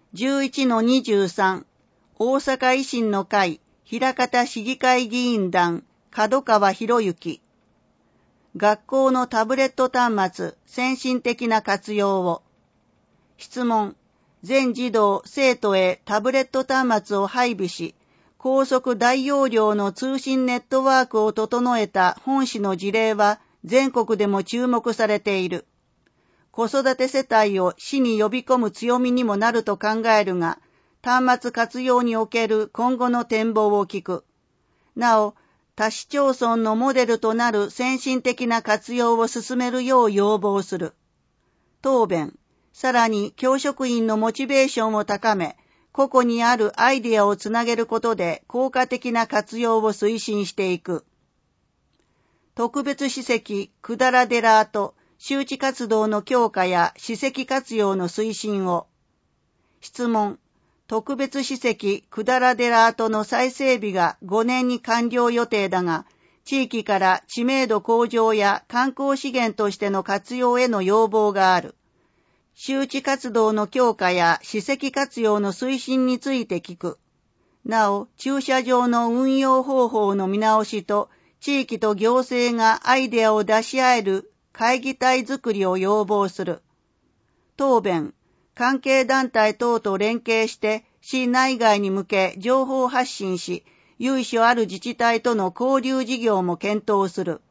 11-23 大阪維新の会枚方市議会議員団門川博之。学校のタブレット端末先進的な活用を。質問。全児童生徒へタブレット端末を配備し、高速大容量の通信ネットワークを整えた本市の事例は全国でも注目されている。子育て世帯を市に呼び込む強みにもなると考えるが、端末活用における今後の展望を聞く。なお、他市町村のモデルとなる先進的な活用を進めるよう要望する。答弁。さらに教職員のモチベーションを高め、個々にあるアイデアをつなげることで効果的な活用を推進していく。特別史跡百済寺跡周知活動の強化や史跡活用の推進を。質問。特別史跡百済寺跡の再整備が5年に完了予定だが、地域から知名度向上や観光資源としての活用への要望がある。周知活動の強化や史跡活用の推進について聞く。なお、駐車場の運用方法の見直しと、地域と行政がアイデアを出し合える会議体づくりを要望する。答弁。関係団体等と連携して市内外に向け情報発信し、由緒ある自治体との交流事業も検討する。